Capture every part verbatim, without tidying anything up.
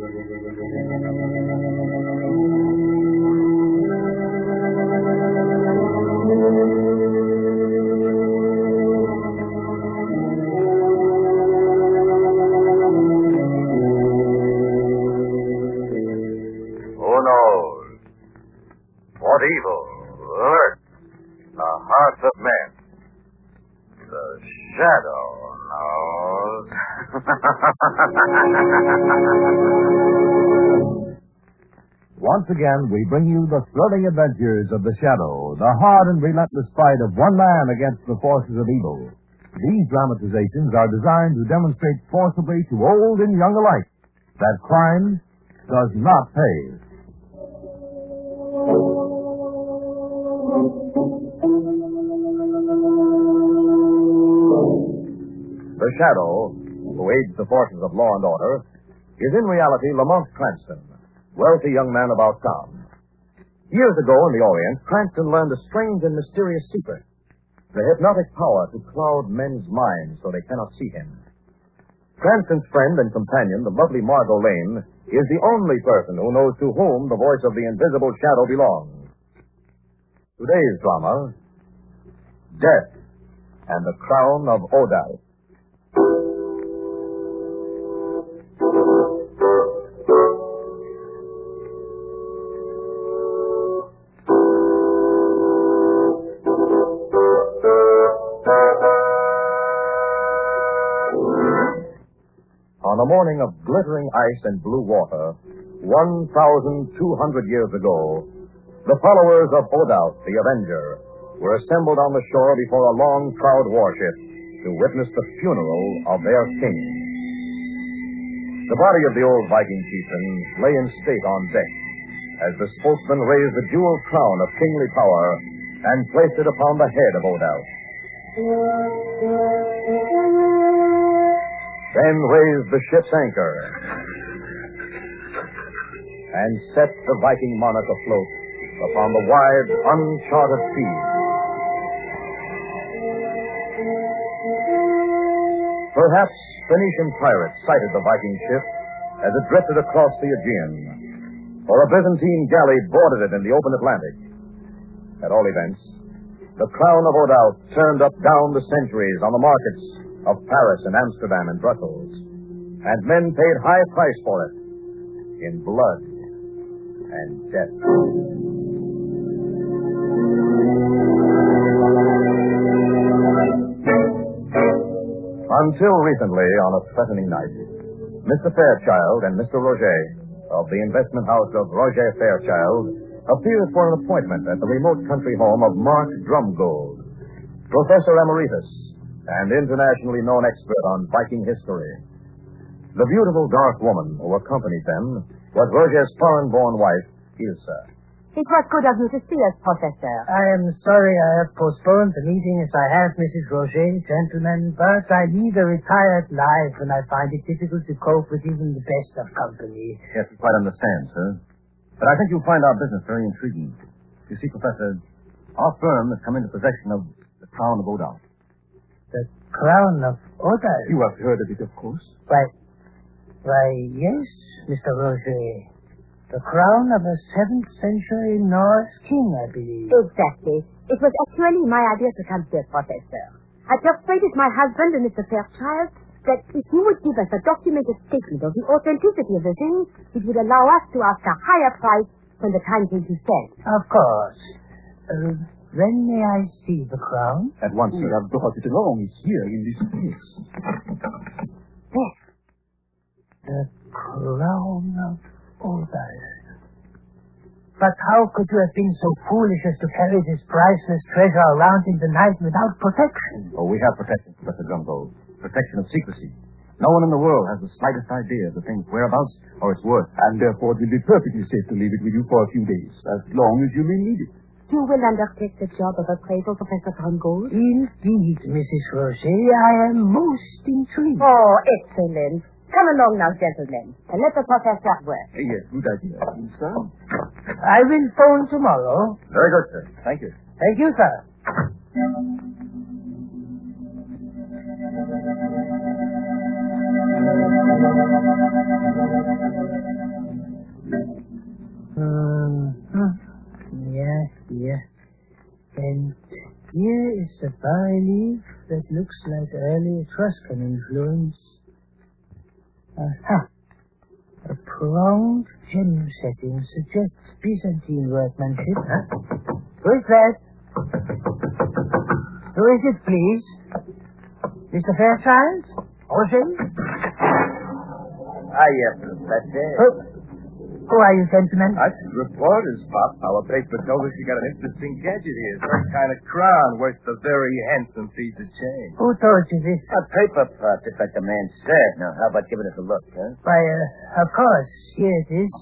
Who knows? What evil lurks in the hearts of men? The shadow knows. Once again, we bring you the thrilling adventures of the Shadow, the hard and relentless fight of one man against the forces of evil. These dramatizations are designed to demonstrate forcibly to old and young alike that crime does not pay. The Shadow, who aids the forces of law and order, is in reality Lamont Cranston, wealthy young man about town. Years ago in the Orient, Cranston learned a strange and mysterious secret, the hypnotic power to cloud men's minds so they cannot see him. Cranston's friend and companion, the lovely Margot Lane, is the only person who knows to whom the voice of the invisible shadow belongs. Today's drama, Death and the Crown of Odal. On a morning of glittering ice and blue water, one thousand two hundred years ago, the followers of Odaut, the Avenger, were assembled on the shore before a long-prowed warship to witness the funeral of their king. The body of the old Viking chieftain lay in state on deck as the spokesman raised the jeweled crown of kingly power and placed it upon the head of Odaut. Then raised the ship's anchor and set the Viking monarch afloat upon the wide, uncharted sea. Perhaps Phoenician pirates sighted the Viking ship as it drifted across the Aegean, or a Byzantine galley boarded it in the open Atlantic. At all events, the crown of Odaut turned up down the centuries on the markets of Paris and Amsterdam and Brussels, and men paid high price for it in blood and death. Until recently, on a threatening night, Mister Fairchild and Mister Roger of the investment house of Roger Fairchild appeared for an appointment at the remote country home of Mark Drumgold, Professor Emeritus and internationally known expert on Viking history. The beautiful dark woman who accompanied them was Roger's foreign-born wife, Ilsa. It was good of you to see us, Professor. I am sorry I have postponed the meeting as I have, Missus Roger, gentlemen, but I lead a retired life and I find it difficult to cope with even the best of company. Yes, we quite understand, sir. But I think you'll find our business very intriguing. You see, Professor, our firm has come into possession of the crown of Odaut. The crown of Odaut? You have heard of it, of course. Why, why, yes, Mister Roger. The crown of a seventh century Norse king, I believe. Exactly. It was actually my idea to come here, Professor. I persuaded my husband and Mister Fairchild that if you would give us a documented statement of the authenticity of the thing, it would allow us to ask a higher price when the time came to sell. Of course. Uh, when may I see the crown? At once, sir. I've brought it along. It's here in this case. There. The crown of Odaut. But how could you have been so foolish as to carry this priceless treasure around in the night without protection? Oh, we have protection, Professor Drumgold. Protection of secrecy. No one in the world has the slightest idea of the thing's whereabouts or its worth. And therefore it will be perfectly safe to leave it with you for a few days, as long as you may need it. You will undertake the job of appraisal, Professor Drumgold? Indeed, Missus Roger. I am most intrigued. Oh, excellent. Come along now, gentlemen, and let the professor work. Yes, good idea. Sir? I will phone tomorrow. Very good, sir. Thank you. Thank you, sir. a bas-relief that looks like early Etruscan influence. Aha. A pronged gem setting suggests Byzantine workmanship. Huh? Who is that? Who is it, please? Mister Fairchild? Roger? Ah, yes, Professor. Who, who are you, gentlemen? Us reporters, Pop. Our paper told us you got an interesting gadget here. Some kind of crown worth a very handsome piece of change. Who told you this? A paper, Pop, just like the man said. Now, how about giving us a look, huh? Why, uh, of course. Here it is.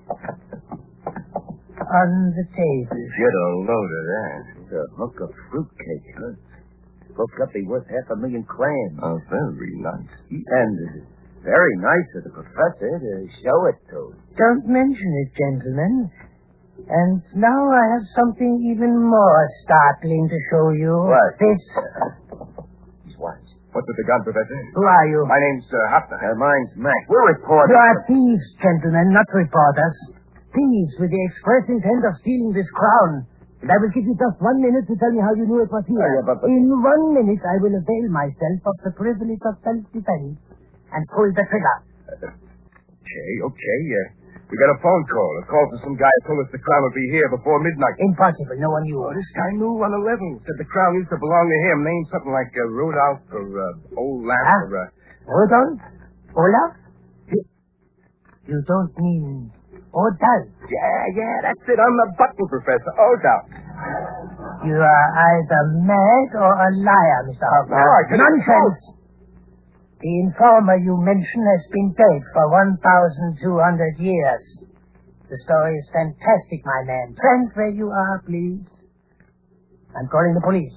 On the table. Get a load of that. It's a hunk of fruitcake, huh? Broke up, be worth half a million clams. Oh, very nice. And uh, very nice of the professor to show it to. Don't mention it, gentlemen. And now I have something even more startling to show you. What? This. He's wise. What's with the gun, Professor? Who are you? My name's uh, Hopper. Uh, mine's Mac. We're reporters. You are thieves, gentlemen, not reporters. Thieves with the express intent of stealing this crown. And I will give you just one minute to tell me how you knew it was here. Oh, yeah, but, but... In one minute, I will avail myself of the privilege of self-defense and pull the trigger. Uh, okay, okay. Uh, we got a phone call. A call from some guy who told us the crown would be here before midnight. Impossible. No one knew. Oh, this guy knew on the level. Said the crown used to belong to him. Named something like uh, Rudolph or uh, Old Lamp Huh? or... Uh... Rudolph? Olaf? You, you don't mean Odal? Yeah, yeah, that's it. I'm the button, Professor. Odal. You are either mad or a liar, Mister Hoffman. No, I couldn't- Nonsense! The informer you mention has been dead for one thousand two hundred years. The story is fantastic, my man. Stand where you are, please. I'm calling the police.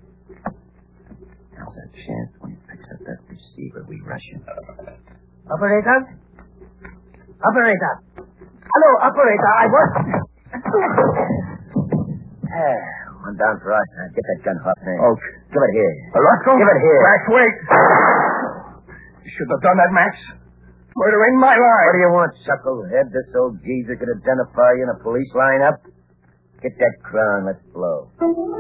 Now's our chance. When he picks up that receiver, we rush him. Operator? Operator! Hello, operator. I was... Ah, one down for us. Huh? Get that gun, Hoffman. Oh, Give it here. uh, Roscoe? Give it here. Max, wait. You should have done that, Max. Murder in my line. What do you want, chucklehead? This old geezer could identify you in a police lineup? Get that crown. Let's blow.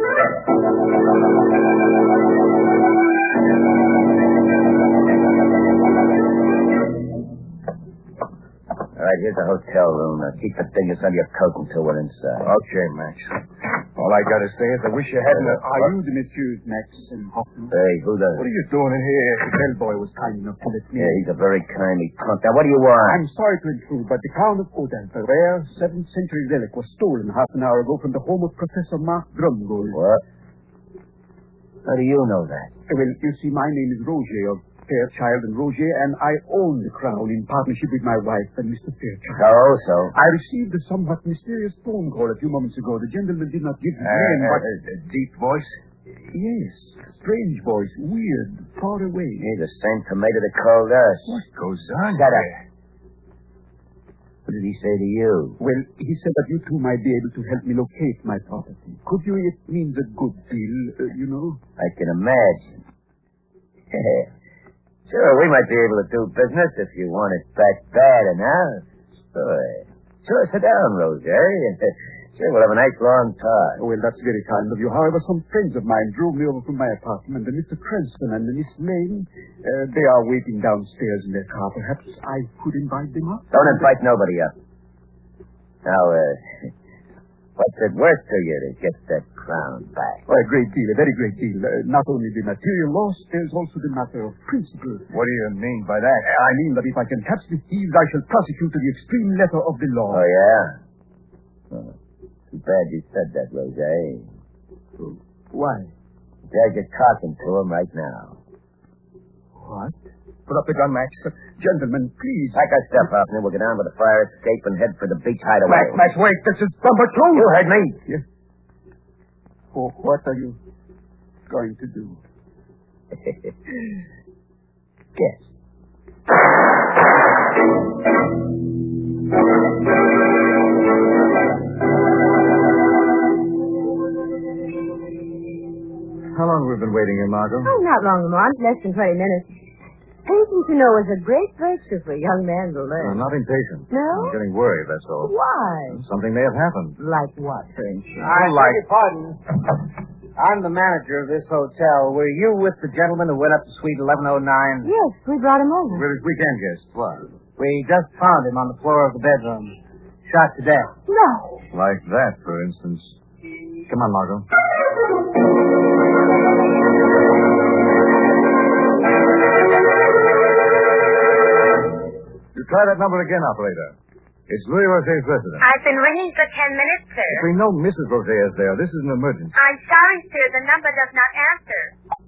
All right, here's the hotel room. Now, keep the dingus under your coat until we're inside. Okay, Max. All I gotta say is I wish you hadn't... Uh, Are you the Messieurs Max and Hoffman? Hey, who the... What are you doing in here? The bellboy was kind enough to let me. Yeah, he's a very kindly punk. Now, what do you want? I'm sorry to intrude, but the Crown of Odal, a rare seventh century relic, was stolen half an hour ago from the home of Professor Mark Drumgold. What? How do you know that? Well, you see, my name is Roger of Fairchild and Roger, and I own the crown in partnership with my wife and Mister Fairchild. Oh, so? I received a somewhat mysterious phone call a few moments ago. The gentleman did not give his Uh, name, uh, but... uh, deep voice? Yes, strange voice, weird, far away. He's the same tomato that called us. What goes on Shut here? up. What did he say to you? Well, he said that you two might be able to help me locate my property. Could you? It means a good deal, uh, you know. I can imagine. Sure, we might be able to do business if you want it back bad enough. Sure. Sure, sit down, Roger. Sure, we'll have a nice long talk. Oh, well, that's very kind of you. However, some friends of mine drove me over from my apartment, and Mister Cranston and Miss Lane, uh, they are waiting downstairs in their car. Perhaps I could invite them up? Don't invite nobody up. Now, uh, what's it worth to you to get that crown back? Oh, a great deal, a very great deal. Uh, not only the material loss, there's also the matter of principle. What do you mean by that? I mean that if I can catch the thieves, I shall prosecute to the extreme letter of the law. Oh, yeah? Oh, too bad you said that, Roger. Why? Glad you're talking to him right now. What? Put up the gun, Max. Gentlemen, please. Pack our stuff up, and then we'll get on with the fire escape and head for the beach hideaway. Max, Max, wait. This is number two. You heard me. Yes. Oh, what are you going to do? Guess. How long have we been waiting here, Margot? Oh, not long, Lamont. Less than twenty minutes. Patience, you know, is a great virtue for a young man to learn. I'm not impatient. No? I'm getting worried, that's all. Why? Something may have happened. Like what? Strange. I like... pardon. I'm the manager of this hotel. Were you with the gentleman who went up to suite eleven oh nine? Yes, we brought him over. We're his weekend guest. What? We just found him on the floor of the bedroom. Shot to death. No. Like that, for instance. Come on, Margot. You try that number again, operator. It's Louis Roget's residence. I've been ringing for ten minutes, sir. If we know Missus Roget is there, this is an emergency. I'm sorry, sir. The number does not answer.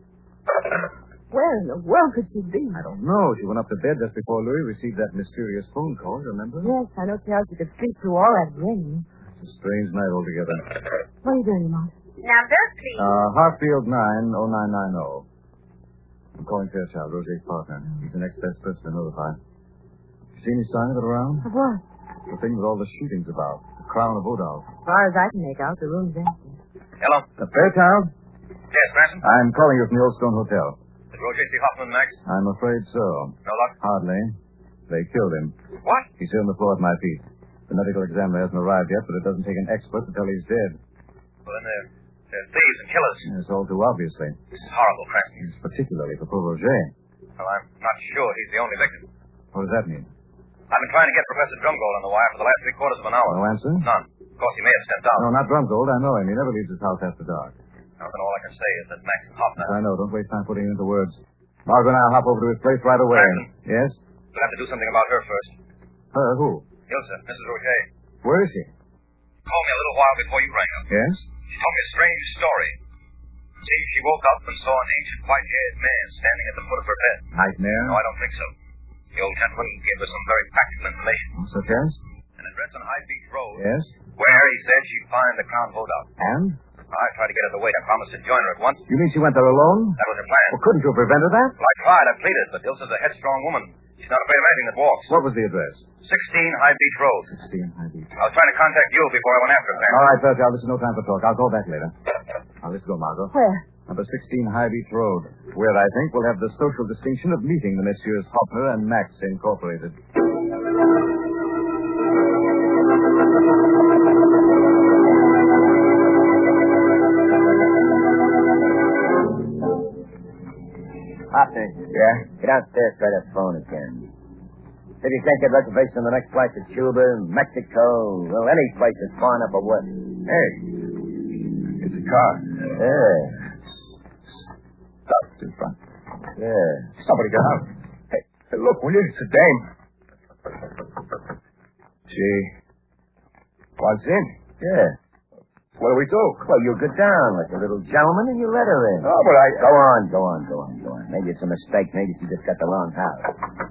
Where in the world could she be? I don't know. She went up to bed just before Louis received that mysterious phone call, remember? Yes, I don't see how she could sleep through all that ringing. It's a strange night altogether. What are you doing, Mom? Number, please. Uh, Hartfield nine oh nine nine oh. I'm calling Fairchild, Roget's partner. He's the next best person to notify. See any sign of it around? Of what? The thing with all the shootings about. The Crown of Odal. As far as I can make out, the room's empty. Hello? Uh, Fairchild? Yes, Branson? I'm calling you from the Old Stone Hotel. Did Roger see Hoffman, Max? I'm afraid so. No luck? Hardly. They killed him. What? He's here on the floor at my feet. The medical examiner hasn't arrived yet, but it doesn't take an expert to tell he's dead. Well, then they're, they're thieves and killers. It's all too obviously. This is horrible, Cranston. It's particularly for poor Roger. Well, I'm not sure he's the only victim. What does that mean? I've been trying to get Professor Drumgold on the wire for the last three quarters of an hour. No answer? None. Of course, he may have stepped out. No, not Drumgold. I know him. He never leaves his house after dark. Well, then all I can say is that Max and Hoffman... I know. Don't waste time putting it into words. Margaret and I'll hop over to his place right away. Branson. Yes? We'll have to do something about her first. Her, who? Ilsa, Missus Roger. Where is she? Called me a little while before you rang up. Yes? She told me a strange story. See, she woke up and saw an ancient white-haired man standing at the foot of her bed. Nightmare? No, I don't think so. The old gentleman gave her some very practical information. Such as? An address on High Beach Road. Yes? Where, he said, she'd find the Crown Vodout. And? I tried to get her to wait. I promised to join her at once. You mean she went there alone? That was her plan. Well, couldn't you have prevented that? Well, I tried. I pleaded, but Ilsa's a headstrong woman. She's not afraid of anything that walks. What was the address? sixteen High Beach Road. sixteen High Beach. I was trying to contact you before I went after her. All right, Fairchild, this is no time for talk. I'll call back later. Now, let's go, Margot. Where? Number sixteen High Beach Road, where I think we'll have the social distinction of meeting the Messieurs Hoffner and Max Incorporated. Hoffner. Yeah? Get downstairs, try that phone again. If you can't get reservation on the next flight to Cuba, Mexico, well, any place that's far enough away. Hey, it's a car. Yeah. Stopped in front. Yeah. Somebody got out. Hey, hey, look, will you? It's a dame. She wants in. Yeah. What do we do? Well, you go down like a little gentleman and you let her in. Oh, but I... Go on, go on, go on, go on. Maybe it's a mistake. Maybe she just got the wrong house.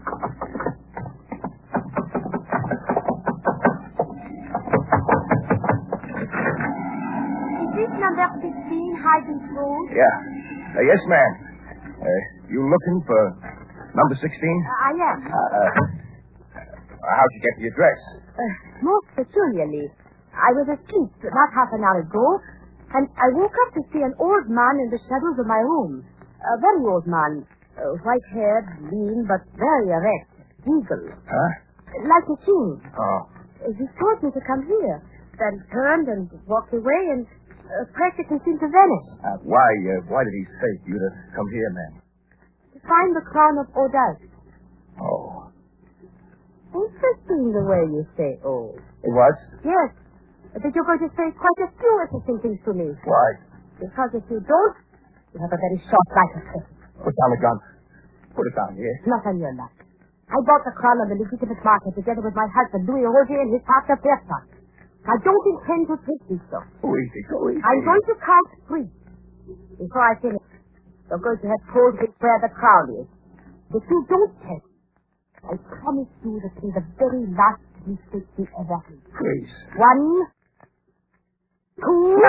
Is this number sixteen High Beach Road? Yeah. Uh, yes, ma'am. Uh, you looking for number sixteen? Uh, I am. Uh, uh, how'd you get the address? Uh, most peculiarly. I was asleep not half an hour ago, and I woke up to see an old man in the shadows of my room. A very old man. Uh, white-haired, lean, but very erect. Eagle. Huh? Like a king. Oh. Uh, He told me to come here, then turned and walked away and uh, practically seemed to vanish. Uh, why, uh, why did he say for you to come here, ma'am? To find the crown of Odal. Oh. Interesting the way you say, oh. It was? Yes. But you're going to say quite a few interesting things to me. Why? Because if you don't, you have a very short life of faith. Put down the gun. Put it down here. Not on your luck. I bought the crown on the legitimate market together with my husband, Louis Roger, and his partner, Fairchild. I don't intend to take this, though. Go easy, go easy. I'm going to count three. Before I finish, you're going to have told me where the crown is. If you don't tell, I promise you that in the very last mistake you ever made. Please. One, two...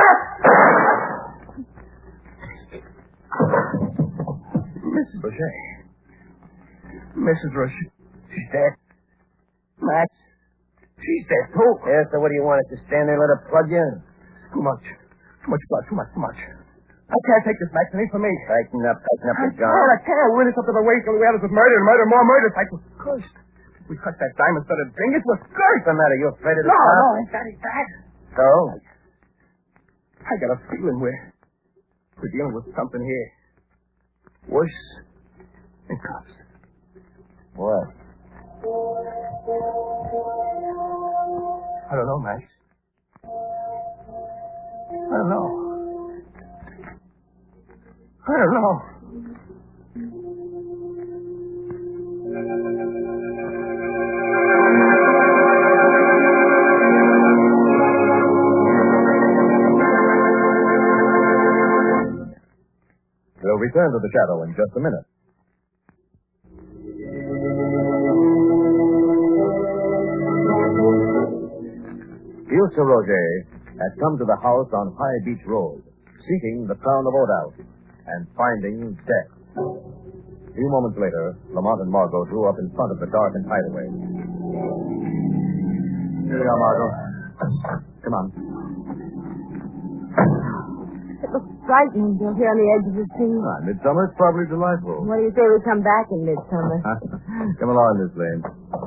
Missus Roger. Missus Roger. She's dead. Max. She's dead, too. Yeah, so what do you want us to stand there and let her plug you in? Too much. Too much blood. Too much. Too much. I can't take this, Max. It ain't for me. Tighten up, tighten up I your jaw. can't. I can't. We're in this up to the waist. We had us with murder and murder, more murder. It was cursed. We cut that diamond-studded thing. It was cursed. What's the matter? You afraid of the No, crowd? no, ain't that, ain't that. So? I got a feeling we're, We're dealing with something here. Worse than cops. What? I don't know, Max. I don't know. I don't know. We'll return to the shadow in just a minute. Ilsa Roger had come to the house on High Beach Road, seeking the Crown of Old and finding death. A few moments later, Lamont and Margot drew up in front of the darkened hideaway. Here we are, Margot. Come on. It looks frightening down here on the edge of the sea. Ah, midsummer is probably delightful. What do you say we come back in midsummer? Come along, Miss Lane.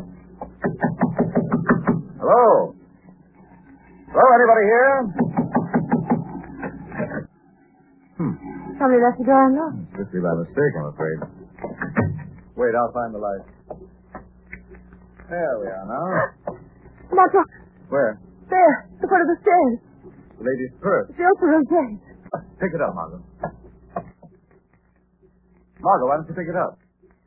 Hello? Hello, anybody here? Hmm. Somebody left the door unlocked. Strictly by mistake, I'm afraid. Wait, I'll find the light. There we are now. Margot, Where? there, the foot of the stairs. The lady's purse. It's Ilsa Roger. Pick it up, Margot. Margot, why don't you pick it up?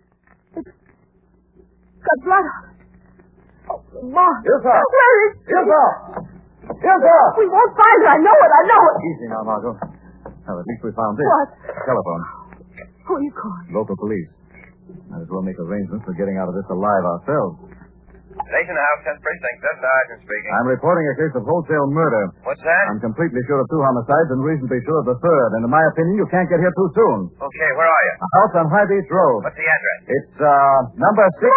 Got blood on it. Oh, Ma. Ilsa! Where is she? Ilsa! Ilsa! We won't find her. I know it. I know it. Easy now, Margot. Well, at least we found this. What? Telephone. Who are you calling? Local police. Might as well make arrangements for getting out of this alive ourselves. Station House, tenth Precinct. That's Sergeant speaking. I'm reporting a case of wholesale murder. What's that? I'm completely sure of two homicides and reasonably sure of the third. And in my opinion, you can't get here too soon. Okay, where are you? A house on High Beach Road. What's the address? It's, uh, number six.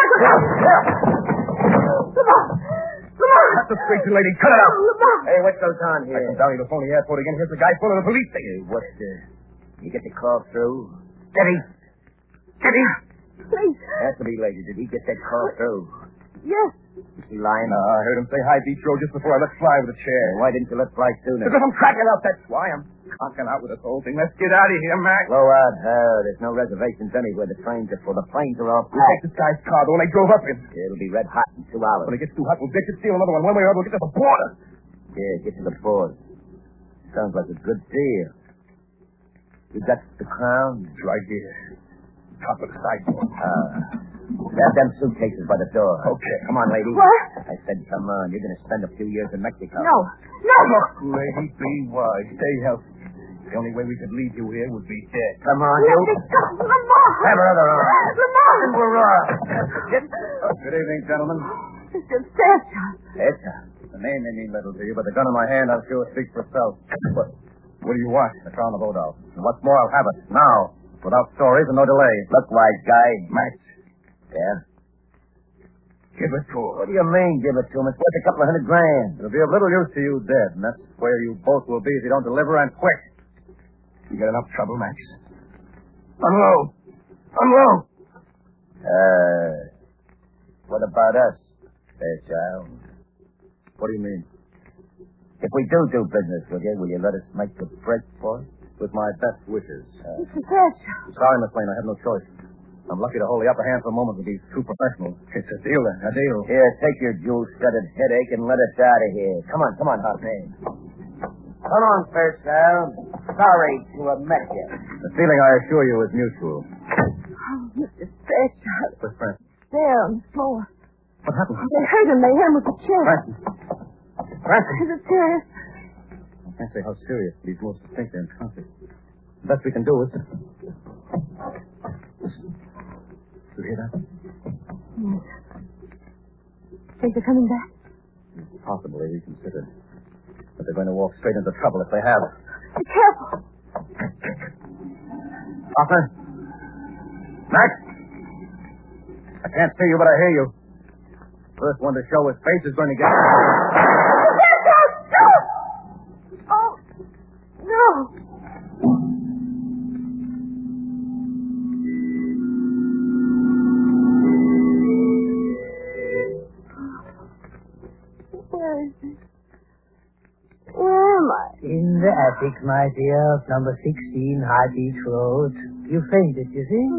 Lamont! Lamont! That's the street, lady. Cut it out. Lamont! Hey, what goes on I here? come down to the phony airport again. Here's the guy full of the police station. Hey, what, uh, you get the call through? Get him. Get him. Please. Has to be, lady. Did he get that call through? Yes. Is he lying? No, I heard him say High Beach Road just before I let fly with the chair. Why didn't you let fly sooner? Because I'm cracking up, that's why. I'm cocking out with this whole thing. Let's get out of here, Mac. Blow out. Uh, there's no reservations anywhere. The trains are full. The planes are all We'll packed. take this guy's car, the one they drove up in. It'll be red hot in two hours. When it gets too hot, we'll get you steal another one. One way or other, we'll get to the border. Yeah, get to the port. Sounds like a good deal. You got the crown? It's right here. Top of the sidewalk. Uh, grab them suitcases by the door. Okay. Come on, lady. What? I said, come on. You're going to spend a few years in Mexico. No. No. Look, lady, be wise. Stay healthy. The only way we could leave you here would be dead. Come on, Let you. me go. Lamont! Have another arm. Lamont! We're off. Good evening, gentlemen. Mister Fairchild. It's The name may mean little to you, but the gun in my hand, I'm sure speaks for itself. What, what do you want? The Crown of Odal. And what's more, I'll have it. Now. Without stories and no delay. Look, wise guy. Max, Yeah? give it to her. What do you mean, give it to him? It's worth a couple of hundred grand. It'll be of little use to you dead, and that's where you both will be if you don't deliver and quick. You got enough trouble, Max. Unload. Unload. Uh, what about us, Fairchild? What do you mean? If we do do business with you, will you let us make the break for it? With my best wishes. Uh, Mister Fairchild. I'm sorry, Miss Lane, I have no choice. I'm lucky to hold the upper hand for a moment with these two professionals. It's a deal, then. A deal. Here, take your jewel-studded headache and let us out of here. Come on, come on, Hotman. Come on, Fairchild. Sorry to have met you. The feeling, I assure you, is mutual. Oh, Mister Fairchild. Miss Francis. There on the floor. What happened? They hurt him. They hit him with the chair. Francis. Francis. Is it serious? I can't say how serious, but he's most distinctly unconscious. The best we can do is... Listen. You hear that? Yes. Think they're coming back? It's possibly reconsidered. But they're going to walk straight into trouble if they have. Be careful. Arthur? Max? I can't see you, but I hear you. First one to show his face is going to get... Oh, no. Where is it? Where am I? In the attic, my dear, of number sixteen High Beach Road. You fainted, you see?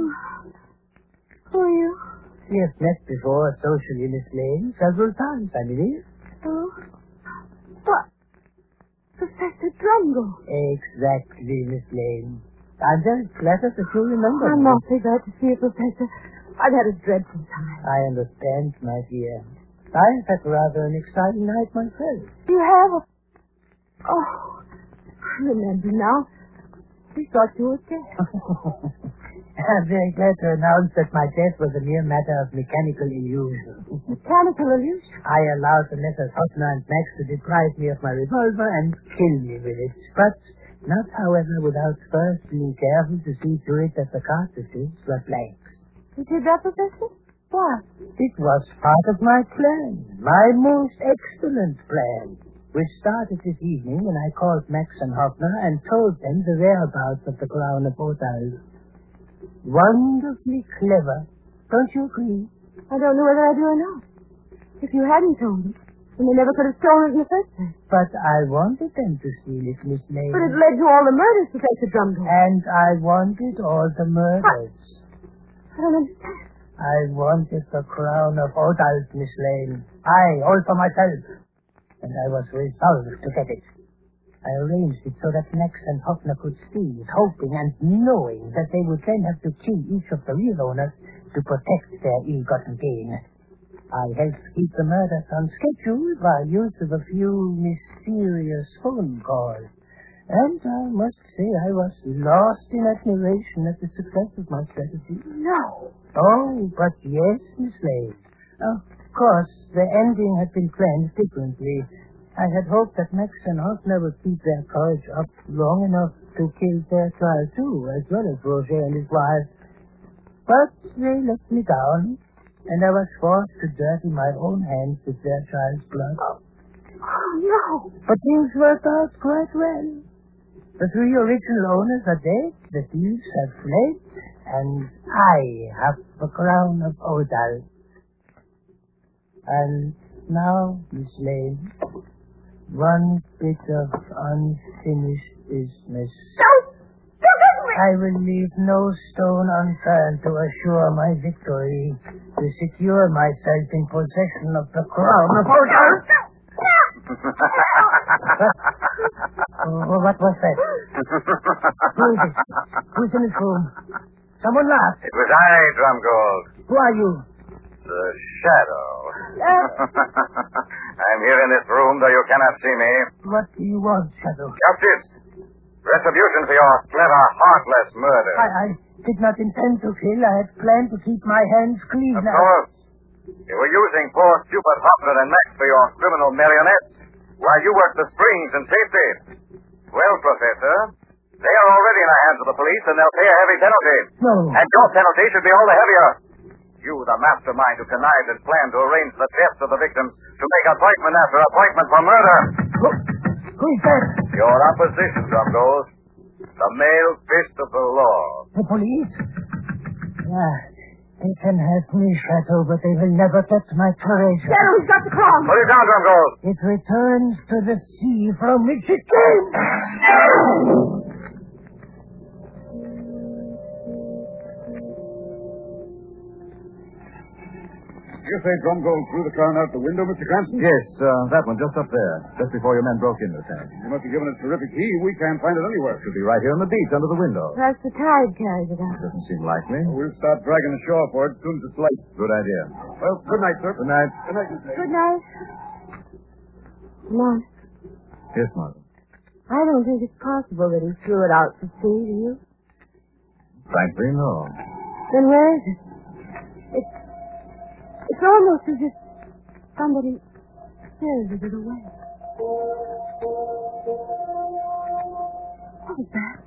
Who are you? We have met before socially, Miss Lane, several times, I believe. Oh? What? Professor Drumgold. Exactly, Miss Lane. I'm very flattered that you remember I'm me. awfully glad to see you, Professor. I've had a dreadful time. I understand, my dear. I've had rather an exciting night myself. You have a... Oh, I remember now. We thought you were dead. I'm very glad to announce that my death was a mere matter of mechanical illusion. Mechanical illusion? I allowed the Messrs. Hoffner and Max to deprive me of my revolver and kill me with it. But not, however, without first being careful to see to it that the cartridges were blanks. You did that, Professor? Why? It was part of my plan, my most excellent plan, which started this evening when I called Max and Hoffner and told them the whereabouts of the Crown of Hotels. Wonderfully clever, don't you agree? I don't know whether I do or not. If you hadn't told me, then they never could have stolen it in the first place. But I wanted them to steal it, Miss Lane. But it led to all the murders, Professor Drumgold. And I wanted all the murders. I don't understand. I wanted the Crown of Hotels, Miss Lane. I, all for myself. And I was resolved to get it. I arranged it so that Max and Hoffner could see it, hoping and knowing that they would then have to kill each of the real owners to protect their ill-gotten gain. I helped keep the murders on schedule by use of a few mysterious phone calls. And I must say I was lost in admiration at the success of my strategy. No. Oh, but yes, Miss Lane. Of course, the ending had been planned differently. I had hoped that Max and Hoffner would keep their courage up long enough to kill their child, too, as well as Roger and his wife. But they let me down, and I was forced to dirty my own hands with their child's blood. Oh, no. But things worked out quite well. The three original owners are dead, the thieves have fled, and I have the Crown of Odal. And now, Miss Lane, one bit of unfinished business. Don't! Don't listen to me! I will leave no stone unturned to assure my victory, to secure myself in possession of the Crown of Odal. Oh, what was that? Who is it? Who's in this room? Someone laughed. It was I, Drumgold. Who are you? The Shadow. Uh, I'm here in this room, though you cannot see me. What do you want, Shadow? Justice. Retribution for your clever, heartless murder. I, I did not intend to kill. I had planned to keep my hands clean. Of course. You were using poor, stupid Hoffner and Max for your criminal marionettes while you worked the springs in safety. Well, Professor, they are already in the hands of the police, and they'll pay a heavy penalty. No. And your penalty should be all the heavier. You, the mastermind who connived and planned to arrange the deaths of the victims to make appointment after appointment for murder. Who, who is that? Your opposition, Drumgold. The male fist of the law. The police? Yeah, they can have me, Shadow, but they will never touch my courage. Shadow's got the crown. Put it down, Drumgold. It returns to the sea from which it came. You say Drumgold threw the crown out the window, Mister Cranston? Yes, uh, that one, just up there. Just before your men broke in this time. You must have given it a terrific key. We can't find it anywhere. Should be right here on the beach, under the window. Perhaps the tide carried it out. Doesn't seem likely. We'll start dragging ashore for it as soon as it's light. Good idea. Well, good night, sir. Good night. Good night, Mister Good night. Mark, Yes, Martha. I don't think it's possible that he threw it out to sea, do you? Frankly, no. Then where is it? It's, it's almost as if somebody spirited it away. What was that?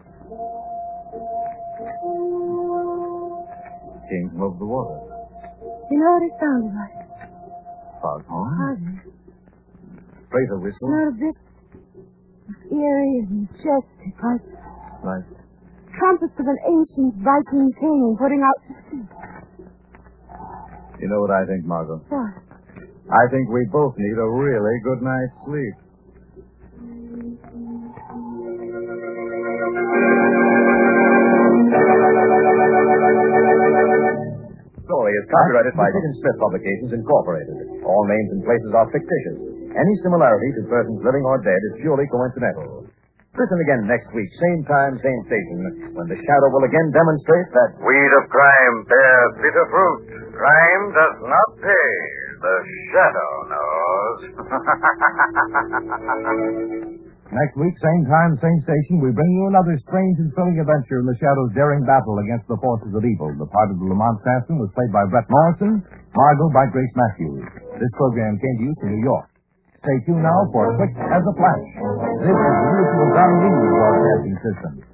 Came from over the water. You know what it sounded like? Foghorn? Hardly. Freighter whistle? Not a bit. Eerie and majestic, like Like, trumpets of an ancient Viking king putting out to sea. you know what I think, Margot? What? I think we both need a really good night's sleep. family is copyrighted by Dick and Smith Publications, Incorporated. All names and places are fictitious. Any similarity to persons living or dead is purely coincidental. Listen again next week, same time, same station, when the Shadow will again demonstrate that weed of crime bears bitter fruit. Crime does not pay. The Shadow knows. Next week, same time, same station, we bring you another strange and thrilling adventure in the Shadow's daring battle against the forces of evil. The part of the Lamont Cranston was played by Brett Morrison, Margot by Grace Matthews. This program came to you from New York. Stay tuned now for Quick as a Flash. This is the usual Don Lee Broadcasting System.